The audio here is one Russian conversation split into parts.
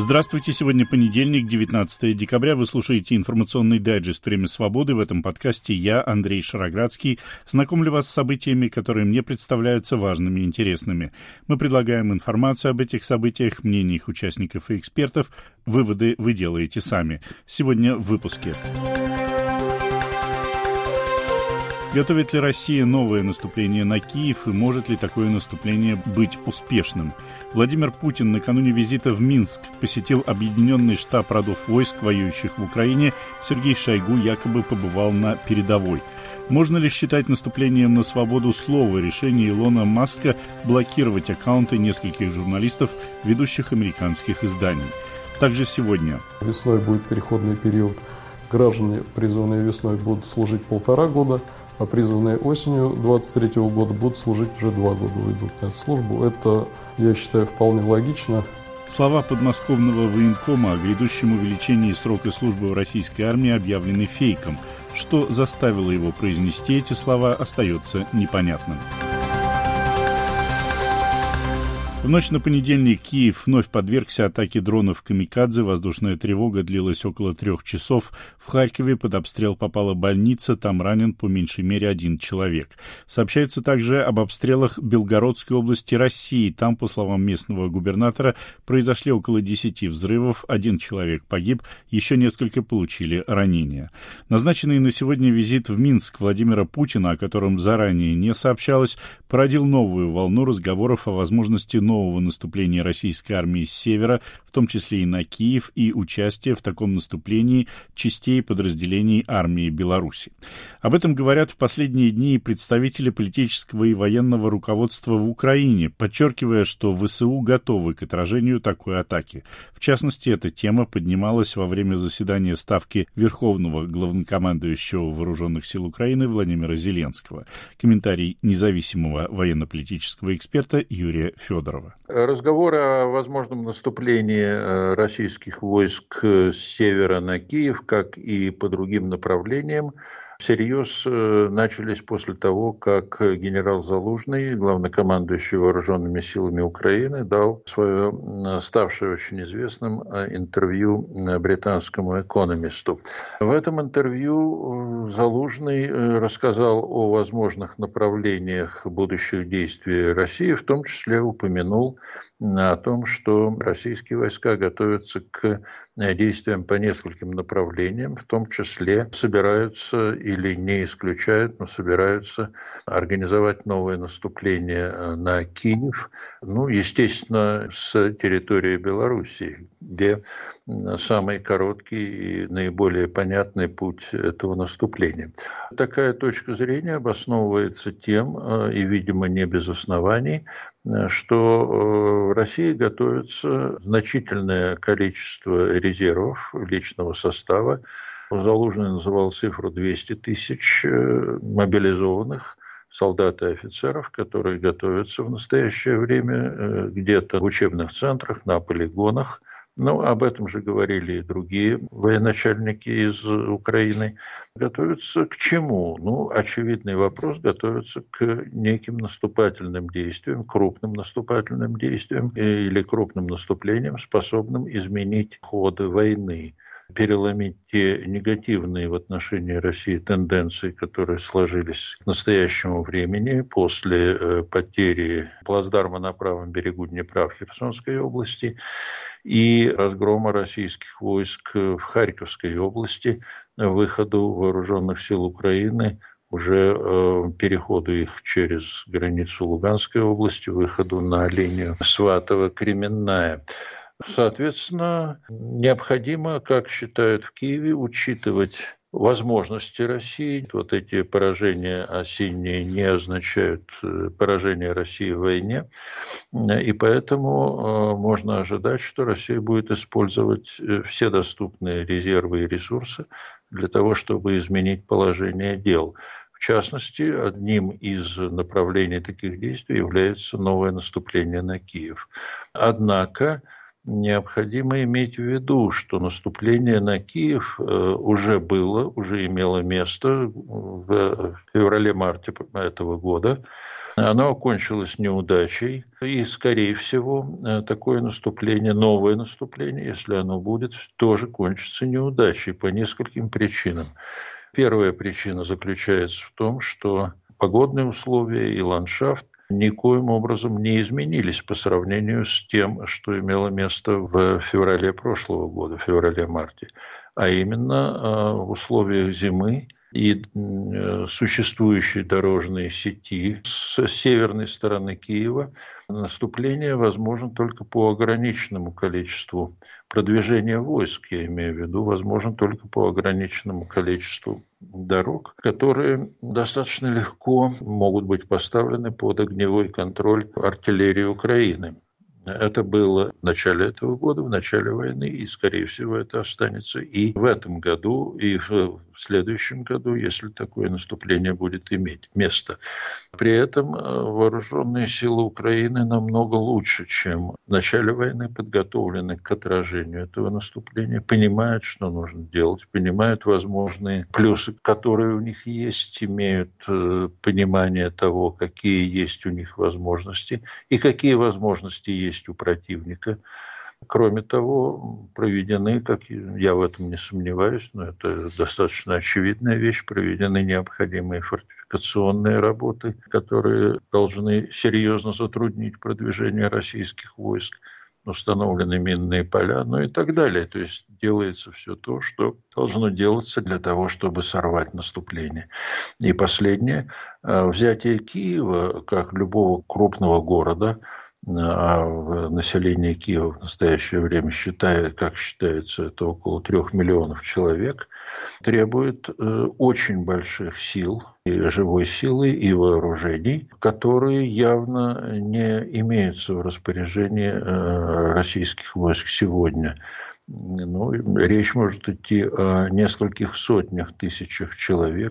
Здравствуйте, сегодня понедельник, 19 декабря. Вы слушаете информационный дайджест «Время свободы». В этом подкасте я, Андрей Шароградский, знакомлю вас с событиями, которые мне представляются важными и интересными. Мы предлагаем информацию об этих событиях, мнения их участников и экспертов. Выводы вы делаете сами. Сегодня в выпуске. Готовит ли Россия новое наступление на Киев и может ли такое наступление быть успешным? Владимир Путин накануне визита в Минск посетил объединенный штаб родов войск, воюющих в Украине. Сергей Шойгу якобы побывал на передовой. Можно ли считать наступлением на свободу слова решение Илона Маска блокировать аккаунты нескольких журналистов, ведущих американских изданий? Также сегодня. Весной будет переходный период. Граждане, призванные весной, будут служить 1,5 года, а призванные осенью 2023 года будут служить уже 2 года, уйдут на эту службу. Это, я считаю, вполне логично. Слова подмосковного военкома о грядущем увеличении срока службы в российской армии объявлены фейком. Что заставило его произнести эти слова, остается непонятным. В ночь на понедельник Киев вновь подвергся атаке дронов «Камикадзе». Воздушная тревога длилась около 3 часов. В Харькове под обстрел попала больница, там ранен по меньшей мере 1 человек. Сообщается также об обстрелах Белгородской области России. Там, по словам местного губернатора, произошли около 10 взрывов, 1 человек погиб, еще несколько получили ранения. Назначенный на сегодня визит в Минск Владимира Путина, о котором заранее не сообщалось, породил новую волну разговоров о возможности нового наступления российской армии с севера, в том числе и на Киев, и участие в таком наступлении частей подразделений армии Беларуси. Об этом говорят в последние дни представители политического и военного руководства в Украине, подчеркивая, что ВСУ готовы к отражению такой атаки. В частности, эта тема поднималась во время заседания Ставки Верховного главнокомандующего Вооруженных сил Украины Владимира Зеленского. Комментарий независимого военно-политического эксперта Юрия Федорова. Разговоры о возможном наступлении российских войск с севера на Киев, как и по другим направлениям, всерьез начались после того, как генерал Залужный, главнокомандующий Вооруженными силами Украины, дал свое ставшее очень известным интервью британскому экономисту. В этом интервью Залужный рассказал о возможных направлениях будущих действий России, в том числе упомянул о том, что российские войска готовятся к действиям по нескольким направлениям, в том числе собираются или не исключают, но собираются организовать новое наступление на Киев, естественно, с территории Белоруссии, где самый короткий и наиболее понятный путь этого наступления. Такая точка зрения обосновывается тем, и, видимо, не без оснований, что в России готовится значительное количество резервов личного состава. Залужный называл цифру 200 тысяч мобилизованных солдат и офицеров, которые готовятся в настоящее время где-то в учебных центрах, на полигонах. Об этом же говорили и другие военачальники из Украины. Готовятся к чему? Очевидный вопрос, готовятся к неким наступательным действиям, крупным наступательным действиям или крупным наступлениям, способным изменить ход войны, переломить те негативные в отношении России тенденции, которые сложились к настоящему времени после потери плацдарма на правом берегу Днепра в Херсонской области и разгрома российских войск в Харьковской области, выходу вооруженных сил Украины, уже переходу их через границу Луганской области, выходу на линию Сватово-Кременная. Соответственно, необходимо, как считают в Киеве, учитывать возможности России. Вот эти поражения осенние не означают поражение России в войне, и поэтому можно ожидать, что Россия будет использовать все доступные резервы и ресурсы для того, чтобы изменить положение дел. В частности, одним из направлений таких действий является новое наступление на Киев. Однако необходимо иметь в виду, что наступление на Киев уже имело место в феврале-марте этого года. Оно окончилось неудачей, и, скорее всего, такое наступление, новое наступление, если оно будет, тоже кончится неудачей по нескольким причинам. Первая причина заключается в том, что погодные условия и ландшафт никоим образом не изменились по сравнению с тем, что имело место в феврале прошлого года, феврале-марте, а именно в условиях зимы и существующей дорожной сети с северной стороны Киева наступление возможно только по ограниченному количеству продвижения войск, я имею в виду, возможно только по ограниченному количеству дорог, которые достаточно легко могут быть поставлены под огневой контроль артиллерии Украины. Это было в начале этого года, в начале войны, и, скорее всего, это останется и в этом году, и в следующем году, если такое наступление будет иметь место. При этом вооруженные силы Украины намного лучше, чем в начале войны, подготовлены к отражению этого наступления, понимают, что нужно делать, понимают возможные плюсы, которые у них есть, имеют понимание того, какие есть у них возможности и какие возможности есть у противника. Кроме того, проведены, как я в этом не сомневаюсь, но это достаточно очевидная вещь, проведены необходимые фортификационные работы, которые должны серьезно затруднить продвижение российских войск, установлены минные поля, ну и так далее. То есть делается все то, что должно делаться для того, чтобы сорвать наступление. И последнее. Взятие Киева, как любого крупного города, а население Киева в настоящее время считается, это около 3 миллионов человек, требует очень больших сил, и живой силы, и вооружений, которые явно не имеются в распоряжении российских войск сегодня. Ну, речь может идти о нескольких сотнях тысячах человек,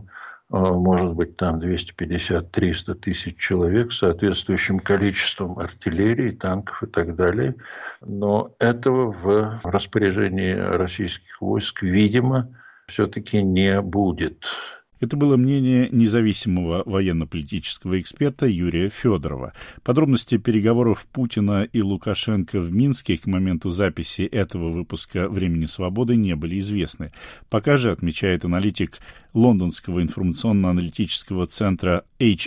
может быть, там 250-300 тысяч человек с соответствующим количеством артиллерии, танков и так далее. Но этого в распоряжении российских войск, видимо, все-таки не будет. Это было мнение независимого военно-политического эксперта Юрия Федорова. Подробности переговоров Путина и Лукашенко в Минске к моменту записи этого выпуска «Времени свободы» не были известны. Пока же, отмечает аналитик Лондонского информационно-аналитического центра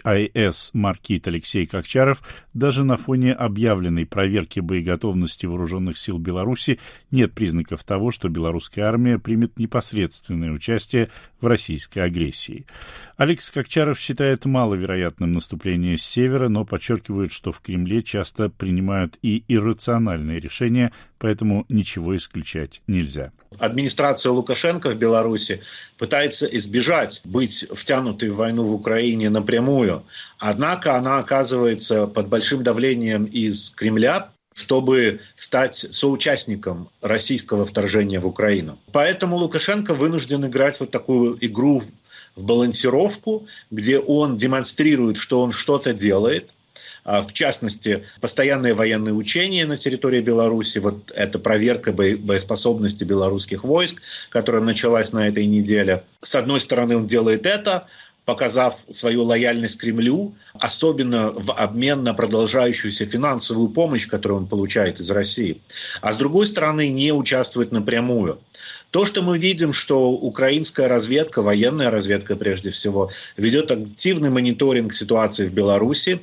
HIS Маркит Алексей Кокчаров, даже на фоне объявленной проверки боеготовности вооруженных сил Беларуси нет признаков того, что белорусская армия примет непосредственное участие в российской агрессии. Алекс Кокчаров считает маловероятным наступление с севера, но подчеркивает, что в Кремле часто принимают и иррациональные решения, поэтому ничего исключать нельзя. Администрация Лукашенко в Беларуси пытается избежать быть втянутой в войну в Украине напрямую, однако она оказывается под большим давлением из Кремля, чтобы стать соучастником российского вторжения в Украину. Поэтому Лукашенко вынужден играть вот такую игру в балансировку, где он демонстрирует, что он что-то делает. В частности, постоянные военные учения на территории Беларуси, вот эта проверка боеспособности белорусских войск, которая началась на этой неделе. С одной стороны, он делает это, показав свою лояльность Кремлю, особенно в обмен на продолжающуюся финансовую помощь, которую он получает из России. А с другой стороны, не участвует напрямую. То, что мы видим, что украинская разведка, военная разведка прежде всего, ведет активный мониторинг ситуации в Беларуси.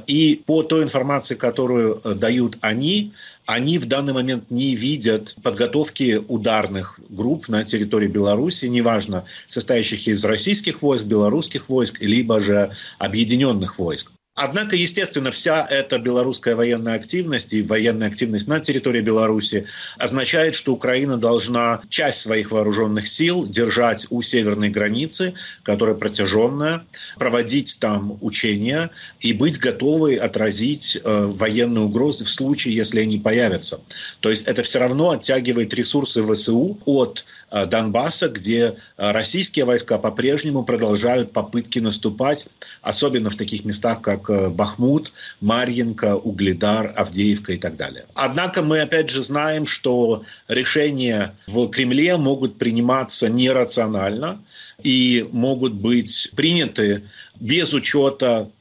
И по той информации, которую дают они в данный момент не видят подготовки ударных групп на территории Беларуси, неважно, состоящих из российских войск, белорусских войск, либо же объединенных войск. Однако, естественно, вся эта белорусская военная активность и военная активность на территории Беларуси означает, что Украина должна часть своих вооруженных сил держать у северной границы, которая протяженная, проводить там учения и быть готовой отразить военные угрозы в случае, если они появятся. То есть это все равно оттягивает ресурсы ВСУ от Донбасса, где российские войска по-прежнему продолжают попытки наступать, особенно в таких местах, как Бахмут, Марьинка, Угледар, Авдеевка и так далее. Однако мы опять же знаем, что решения в Кремле могут приниматься нерационально и могут быть приняты без учета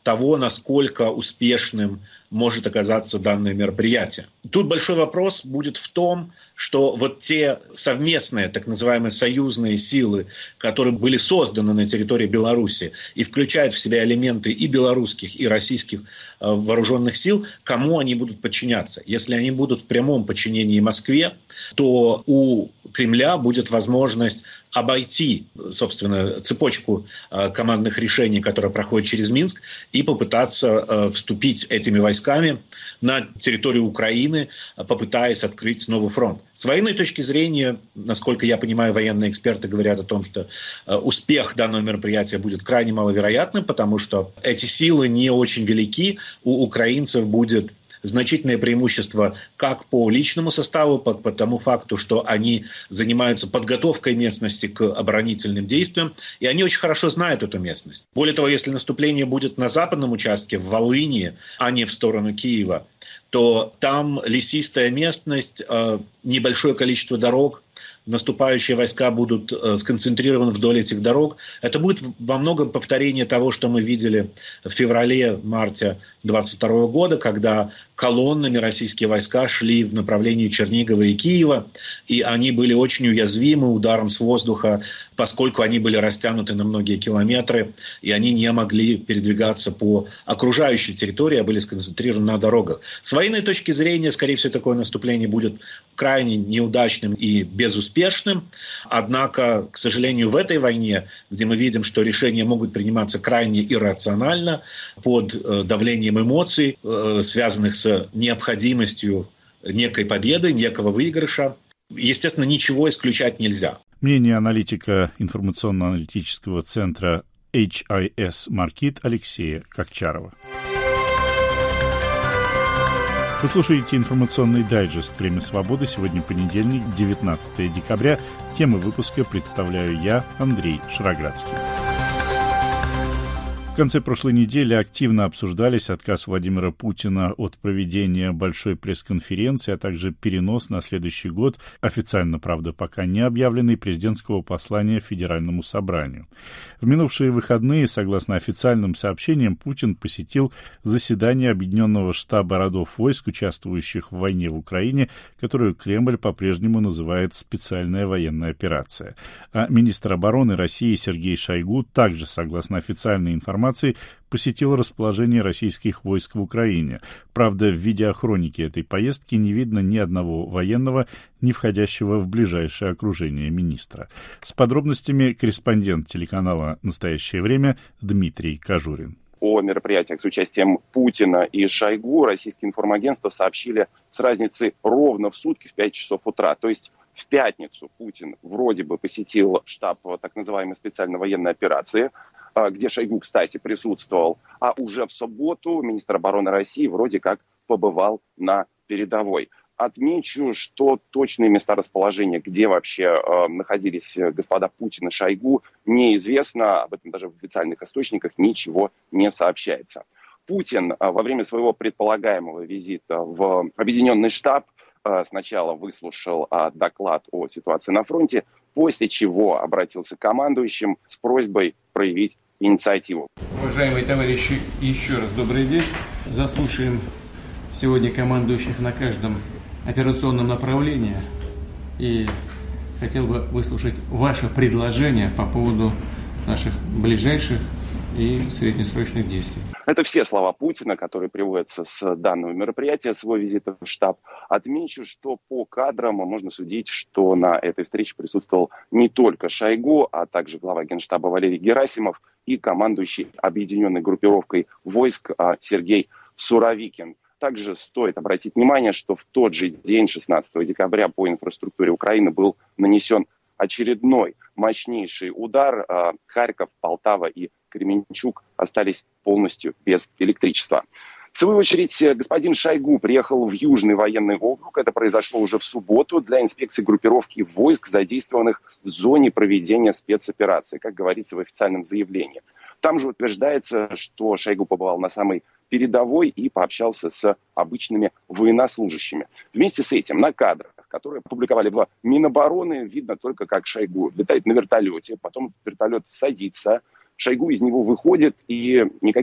того, насколько успешным может оказаться данное мероприятие. Тут большой вопрос будет в том, что вот те совместные, так называемые союзные силы, которые были созданы на территории Беларуси и включают в себя элементы и белорусских, и российских вооруженных сил, кому они будут подчиняться. Если они будут в прямом подчинении Москве, то у Кремля будет возможность обойти, собственно, цепочку командных решений, которая проходит через Минск, и попытаться вступить этими войсками на территорию Украины, попытаясь открыть новый фронт. С военной точки зрения, насколько я понимаю, военные эксперты говорят о том, что успех данного мероприятия будет крайне маловероятным, потому что эти силы не очень велики, у украинцев будет значительное преимущество как по личному составу, по тому факту, что они занимаются подготовкой местности к оборонительным действиям, и они очень хорошо знают эту местность. Более того, если наступление будет на западном участке, в Волыни, а не в сторону Киева, то там лесистая местность, небольшое количество дорог, наступающие войска будут сконцентрированы вдоль этих дорог. Это будет во многом повторение того, что мы видели в феврале-марте 2022 года, когда колоннами российские войска шли в направлении Чернигова и Киева, и они были очень уязвимы ударом с воздуха, поскольку они были растянуты на многие километры, и они не могли передвигаться по окружающей территории, а были сконцентрированы на дорогах. С военной точки зрения, скорее всего, такое наступление будет крайне неудачным и безуспешным. Однако, к сожалению, в этой войне, где мы видим, что решения могут приниматься крайне иррационально, под давлением эмоций, связанных с необходимостью некой победы, некого выигрыша, естественно, ничего исключать нельзя. Мнение аналитика информационно-аналитического центра HIS Markit Алексея Кокчарова. Вы слушаете информационный дайджест «Время свободы». Сегодня понедельник, 19 декабря. Темы выпуска представляю я, Андрей Шароградский. В конце прошлой недели активно обсуждались отказ Владимира Путина от проведения большой пресс-конференции, а также перенос на следующий год, официально, правда, пока не объявленный, президентского послания Федеральному собранию. В минувшие выходные, согласно официальным сообщениям, Путин посетил заседание Объединенного штаба родов войск, участвующих в войне в Украине, которую Кремль по-прежнему называет «специальная военная операция». А министр обороны России Сергей Шойгу также, согласно официальной информации, посетил расположение российских войск в Украине. Правда, в видеохронике этой поездки не видно ни одного военного, не входящего в ближайшее окружение министра. С подробностями корреспондент телеканала «Настоящее время» Дмитрий Кожурин. О мероприятиях с участием Путина и Шойгу российские информагентства сообщили с разницей ровно в сутки в 5 часов утра. То есть в пятницу Путин вроде бы посетил штаб так называемой специальной военной операции, где Шойгу, кстати, присутствовал, а уже в субботу министр обороны России вроде как побывал на передовой. Отмечу, что точные места расположения, где вообще находились господа Путин и Шойгу, неизвестно. Об этом даже в официальных источниках ничего не сообщается. Путин во время своего предполагаемого визита в Объединенный штаб сначала выслушал доклад о ситуации на фронте, после чего обратился к командующим с просьбой проявить инициативу. Уважаемые товарищи, еще раз добрый день. Заслушаем сегодня командующих на каждом операционном направлении. И хотел бы выслушать ваше предложение по поводу наших ближайших и среднесрочных действий. Это все слова Путина, которые приводятся с данного мероприятия, с его визита в штаб. Отмечу, что по кадрам можно судить, что на этой встрече присутствовал не только Шойгу, а также глава Генштаба Валерий Герасимов и командующий объединенной группировкой войск Сергей Суровикин. Также стоит обратить внимание, что в тот же день, 16 декабря, по инфраструктуре Украины был нанесен очередной мощнейший удар. Харьков, Полтава и Кременчуг остались полностью без электричества. В свою очередь, господин Шойгу приехал в Южный военный округ. Это произошло уже в субботу для инспекции группировки войск, задействованных в зоне проведения спецоперации, как говорится в официальном заявлении. Там же утверждается, что Шойгу побывал на самой передовой и пообщался с обычными военнослужащими. Вместе с этим на кадрах, которые опубликовали в Минобороны, видно только, как Шойгу летает на вертолете, потом вертолет садится, Шойгу из него выходит, и никаких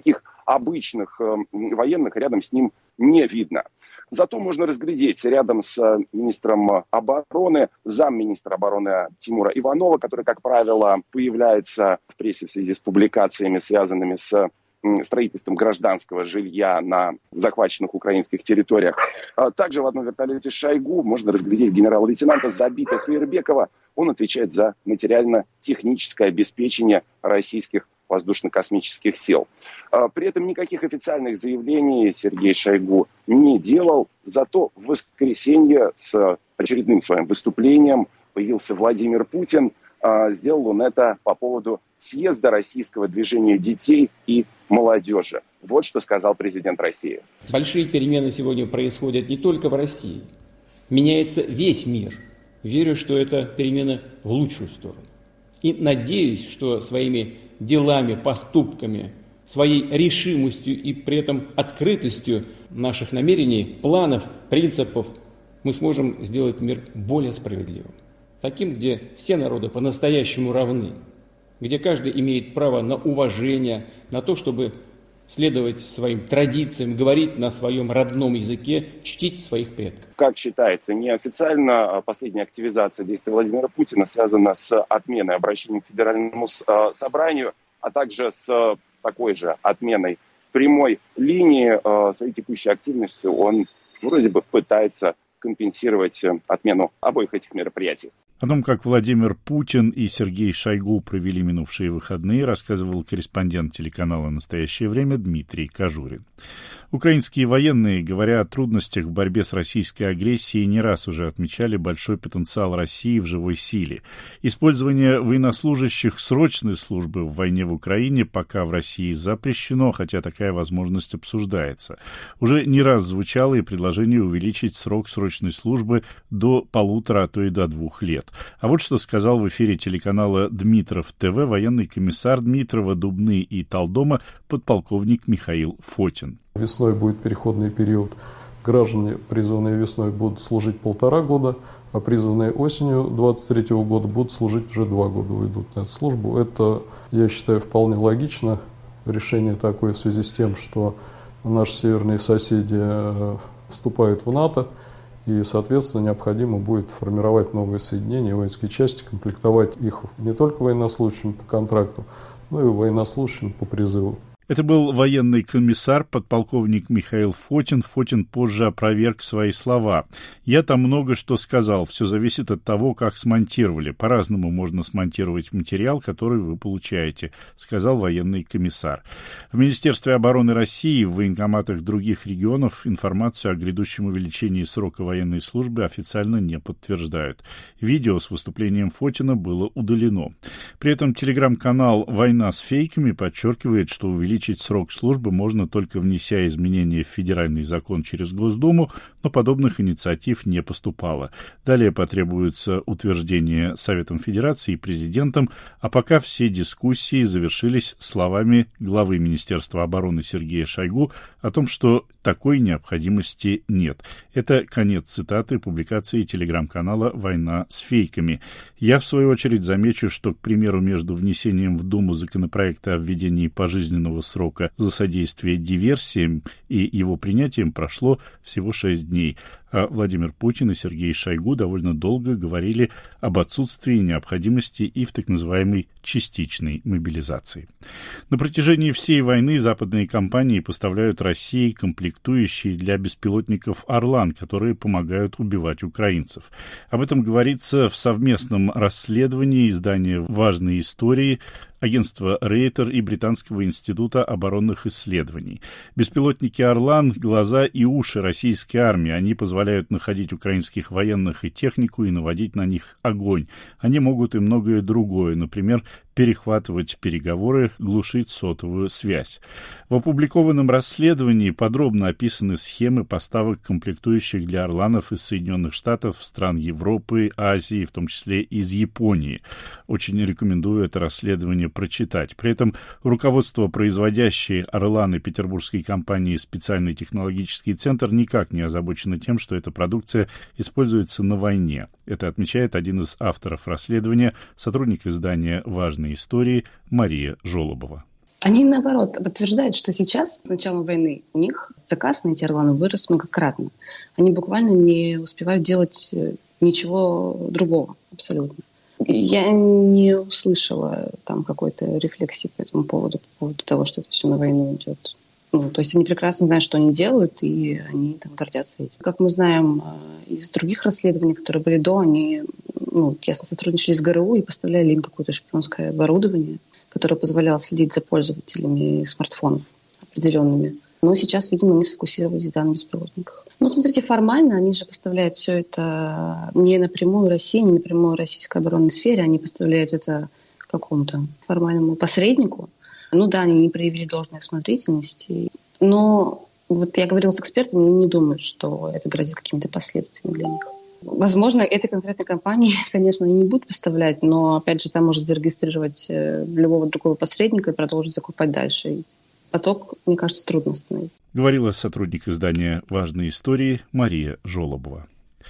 обычных военных рядом с ним не видно. Зато можно разглядеть рядом с министром обороны замминистра обороны Тимура Иванова, который, как правило, появляется в прессе в связи с публикациями, связанными с строительством гражданского жилья на захваченных украинских территориях. Также в одном вертолете Шойгу можно разглядеть генерал-лейтенанта Забита Хаирбекова. Он отвечает за материально-техническое обеспечение российских воздушно-космических сил. При этом никаких официальных заявлений Сергей Шойгу не делал. Зато в воскресенье с очередным своим выступлением появился Владимир Путин. Сделал он это по поводу съезда российского движения детей и молодежи. Вот что сказал президент России. Большие перемены сегодня происходят не только в России. Меняется весь мир. Верю, что это перемена в лучшую сторону. И надеюсь, что своими делами, поступками, своей решимостью и при этом открытостью наших намерений, планов, принципов мы сможем сделать мир более справедливым. Таким, где все народы по-настоящему равны, где каждый имеет право на уважение, на то, чтобы следовать своим традициям, говорить на своем родном языке, чтить своих предков. Как считается, неофициально последняя активизация действий Владимира Путина связана с отменой обращения к Федеральному собранию, а также с такой же отменой прямой линии. Своей текущей активностью он вроде бы пытается компенсировать отмену обоих этих мероприятий. О том, как Владимир Путин и Сергей Шойгу провели минувшие выходные, рассказывал корреспондент телеканала «Настоящее время» Дмитрий Кожурин. Украинские военные, говоря о трудностях в борьбе с российской агрессией, не раз уже отмечали большой потенциал России в живой силе. Использование военнослужащих срочной службы в войне в Украине пока в России запрещено, хотя такая возможность обсуждается. Уже не раз звучало и предложение увеличить срок срочной службы до 1,5, а то и до 2 лет. А вот что сказал в эфире телеканала Дмитров ТВ военный комиссар Дмитрова, Дубны и Талдома подполковник Михаил Фотин. Весной будет переходный период. Граждане, призванные весной, будут служить 1,5 года, а призванные осенью 2023 года будут служить уже 2 года, уйдут на эту службу. Это, я считаю, вполне логично. Решение такое в связи с тем, что наши северные соседи вступают в НАТО, и, соответственно, необходимо будет формировать новые соединения, воинские части, комплектовать их не только военнослужащими по контракту, но и военнослужащими по призыву. Это был военный комиссар, подполковник Михаил Фотин. Фотин позже опроверг свои слова. «Я там много что сказал. Все зависит от того, как смонтировали. По-разному можно смонтировать материал, который вы получаете», сказал военный комиссар. В Министерстве обороны России в военкоматах других регионов информацию о грядущем увеличении срока военной службы официально не подтверждают. Видео с выступлением Фотина было удалено. При этом телеграм-канал «Война с фейками» подчеркивает, что увеличить срок службы можно только внеся изменения в федеральный закон через Госдуму, но подобных инициатив не поступало. Далее потребуется утверждение Советом Федерации и президентом, а пока все дискуссии завершились словами главы Министерства обороны Сергея Шойгу о том, что такой необходимости нет. Это конец цитаты публикации телеграм-канала «Война с фейками». Я, в свою очередь, замечу, что, к примеру, между внесением в Думу законопроекта о введении пожизненного срока за содействие диверсиям и его принятием прошло всего 6 дней. А Владимир Путин и Сергей Шойгу довольно долго говорили об отсутствии необходимости и в так называемой частичной мобилизации. На протяжении всей войны западные компании поставляют России комплектующие для беспилотников «Орлан», которые помогают убивать украинцев. Об этом говорится в совместном расследовании издания «Важные истории», агентства Рейтер и Британского института оборонных исследований. Беспилотники «Орлан» — глаза и уши российской армии. Они позволяют находить украинских военных и технику и наводить на них огонь. Они могут и многое другое, например, перехватывать переговоры, глушить сотовую связь. В опубликованном расследовании подробно описаны схемы поставок комплектующих для «Орланов» из Соединенных Штатов, стран Европы, Азии, в том числе из Японии. Очень рекомендую это расследование прочитать. При этом руководство производящей «Орланы» петербургской компании «Специальный технологический центр» никак не озабочено тем, что эта продукция используется на войне. Это отмечает один из авторов расследования, сотрудник издания «Важные истории» Мария Жолобова. Они, наоборот, подтверждают, что сейчас, с началом войны, у них заказ на эти орланы вырос многократно. Они буквально не успевают делать ничего другого абсолютно. Я не услышала там какой-то рефлексии по этому поводу, того, что это все на войну идет. То есть они прекрасно знают, что они делают, и они там гордятся этим. Как мы знаем из других расследований, которые были до, они тесно сотрудничали с ГРУ и поставляли им какое-то шпионское оборудование, которое позволяло следить за пользователями смартфонов определенными. Но сейчас, видимо, они сфокусировались на беспилотниках. Смотрите, формально они же поставляют все это не напрямую России, не напрямую российской оборонной сфере, они поставляют это какому-то формальному посреднику. Они не проявили должной осмотрительности. Но я говорила с экспертами, они не думают, что это грозит какими-то последствиями для них. Возможно, этой конкретной компании, конечно, они не будут поставлять, но, опять же, там может зарегистрировать любого другого посредника и продолжить закупать дальше. И поток, мне кажется, трудно остановить. Говорила сотрудник издания «Важные истории» Мария Жолобова.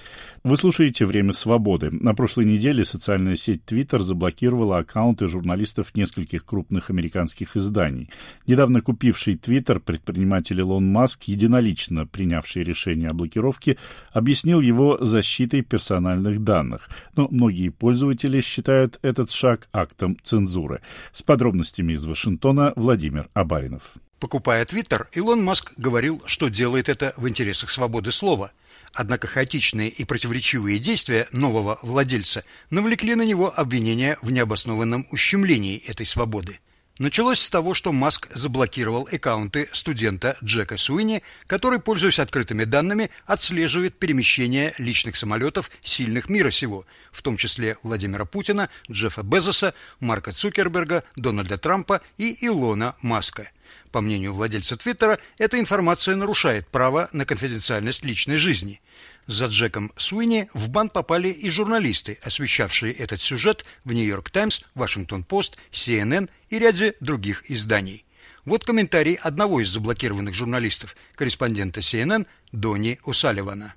Вы слушаете «Время свободы». На прошлой неделе социальная сеть Twitter заблокировала аккаунты журналистов нескольких крупных американских изданий. Недавно купивший Twitter предприниматель Илон Маск, единолично принявший решение о блокировке, объяснил его защитой персональных данных. Но многие пользователи считают этот шаг актом цензуры. С подробностями из Вашингтона Владимир Абаринов. Покупая Twitter, Илон Маск говорил, что делает это в интересах свободы слова. Однако хаотичные и противоречивые действия нового владельца навлекли на него обвинения в необоснованном ущемлении этой свободы. Началось с того, что Маск заблокировал аккаунты студента Джека Суини, который, пользуясь открытыми данными, отслеживает перемещение личных самолетов сильных мира сего, в том числе Владимира Путина, Джеффа Безоса, Марка Цукерберга, Дональда Трампа и Илона Маска. По мнению владельца Твиттера, эта информация нарушает право на конфиденциальность личной жизни. За Джеком Суини в бан попали и журналисты, освещавшие этот сюжет в Нью-Йорк Таймс, Вашингтон Пост, CNN и ряде других изданий. Вот комментарий одного из заблокированных журналистов, корреспондента CNN Донни О'Салливана.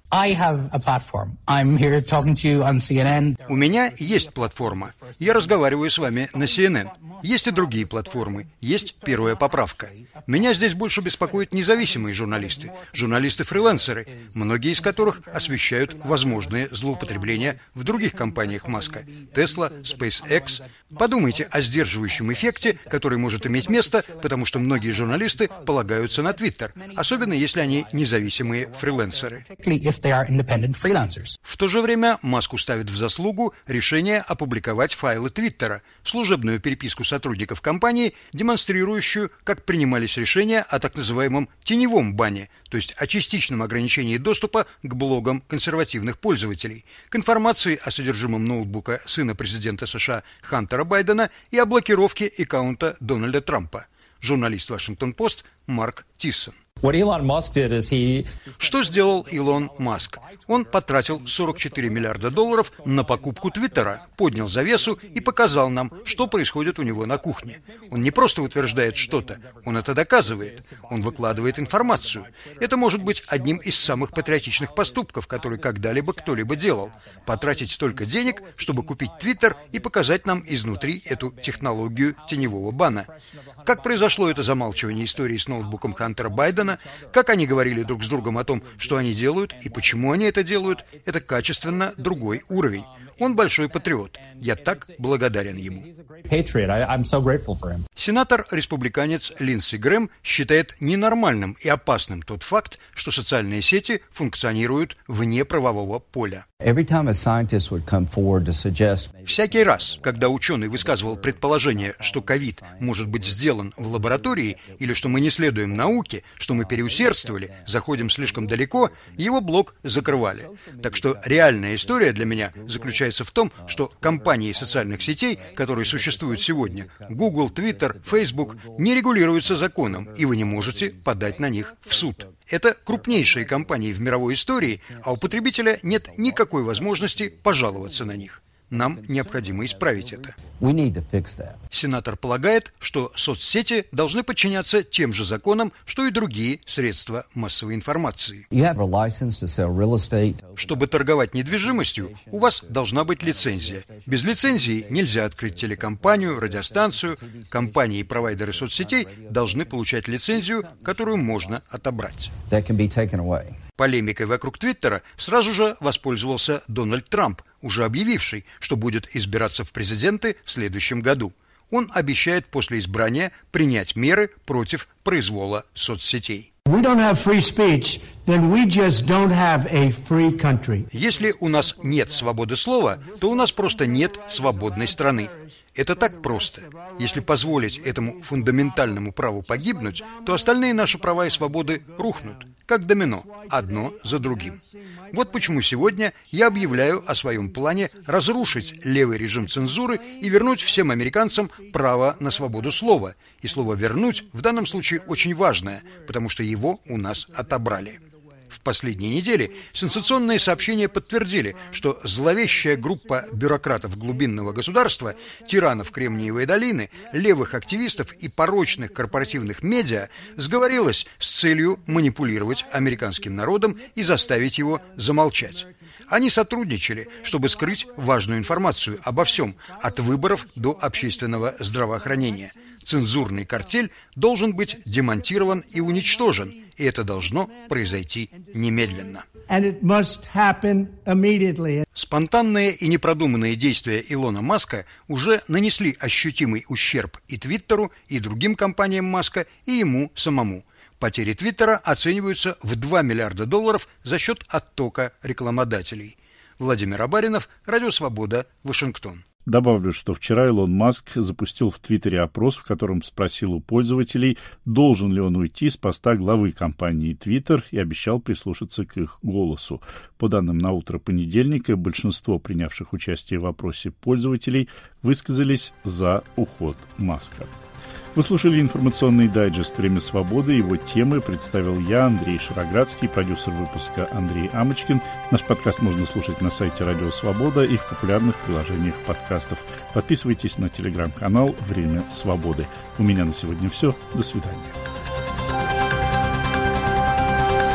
У меня есть платформа. Я разговариваю с вами на CNN. Есть и другие платформы. Есть первая поправка. Меня здесь больше беспокоят независимые журналисты, журналисты-фрилансеры, многие из которых освещают возможные злоупотребления в других компаниях Маска – Tesla, SpaceX. Подумайте о сдерживающем эффекте, который может иметь место, потому что многие журналисты полагаются на Twitter, особенно если они независимые фрилансеры. В то же время Маску ставит в заслугу решение опубликовать файлы Твиттера, служебную переписку сотрудников компании, демонстрирующую, как принимались решения о так называемом теневом бане, то есть о частичном ограничении доступа к блогам консервативных пользователей, к информации о содержимом ноутбука сына президента США Хантера Байдена и о блокировке аккаунта Дональда Трампа. Журналист Вашингтон Пост Марк Тиссон. Что сделал Илон Маск? Он потратил $44 миллиарда на покупку Твиттера, поднял завесу и показал нам, что происходит у него на кухне. Он не просто утверждает что-то, он это доказывает. Он выкладывает информацию. Это может быть одним из самых патриотичных поступков, который когда-либо кто-либо делал. Потратить столько денег, чтобы купить Твиттер и показать нам изнутри эту технологию теневого бана. Как произошло это замалчивание истории с ноутбуком Хантера Байдена, как они говорили друг с другом о том, что они делают и почему они это делают, это качественно другой уровень. Он большой патриот. Я так благодарен ему. Сенатор-республиканец Линдси Грэм считает ненормальным и опасным тот факт, что социальные сети функционируют вне правового поля. Всякий раз, когда ученый высказывал предположение, что ковид может быть сделан в лаборатории, или что мы не следуем науке, что мы переусердствовали, заходим слишком далеко, его блог закрывали. Так что реальная история для меня заключается в том, что компании социальных сетей, которые существуют сегодня, Google, Twitter, Facebook, не регулируются законом, и вы не можете подать на них в суд. Это крупнейшие компании в мировой истории, а у потребителя нет никакой возможности пожаловаться на них. Нам необходимо исправить это. Сенатор полагает, что соцсети должны подчиняться тем же законам, что и другие средства массовой информации. Чтобы торговать недвижимостью, у вас должна быть лицензия. Без лицензии нельзя открыть телекомпанию, радиостанцию. Компании и провайдеры соцсетей должны получать лицензию, которую можно отобрать. Полемикой вокруг Твиттера сразу же воспользовался Дональд Трамп, уже объявивший, что будет избираться в президенты в следующем году. Он обещает после избрания принять меры против произвола соцсетей. Если у нас нет свободы слова, то у нас просто нет свободной страны. Это так просто. Если позволить этому фундаментальному праву погибнуть, то остальные наши права и свободы рухнут, как домино, одно за другим. Вот почему сегодня я объявляю о своем плане разрушить левый режим цензуры и вернуть всем американцам право на свободу слова. И слово «вернуть» в данном случае очень важное, потому что его у нас отобрали. В последние недели сенсационные сообщения подтвердили, что зловещая группа бюрократов глубинного государства, тиранов Кремниевой долины, левых активистов и порочных корпоративных медиа сговорилась с целью манипулировать американским народом и заставить его замолчать. Они сотрудничали, чтобы скрыть важную информацию обо всем, от выборов до общественного здравоохранения. Цензурный картель должен быть демонтирован и уничтожен, и это должно произойти немедленно. Спонтанные и непродуманные действия Илона Маска уже нанесли ощутимый ущерб и Твиттеру, и другим компаниям Маска, и ему самому. Потери Твиттера оцениваются в $2 миллиарда за счет оттока рекламодателей. Владимир Абаринов, Радио Свобода, Вашингтон. Добавлю, что вчера Илон Маск запустил в Твиттере опрос, в котором спросил у пользователей, должен ли он уйти с поста главы компании Twitter, и обещал прислушаться к их голосу. По данным на утро понедельника, большинство принявших участие в опросе пользователей высказались за уход Маска. Вы слушали информационный дайджест «Время свободы». Его темы представил я, Андрей Шароградский, продюсер выпуска Андрей Амочкин. Наш подкаст можно слушать на сайте Радио Свобода и в популярных приложениях подкастов. Подписывайтесь на телеграм-канал «Время свободы». У меня на сегодня все. До свидания.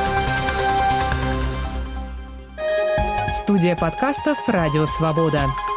Студия подкастов «Радио Свобода».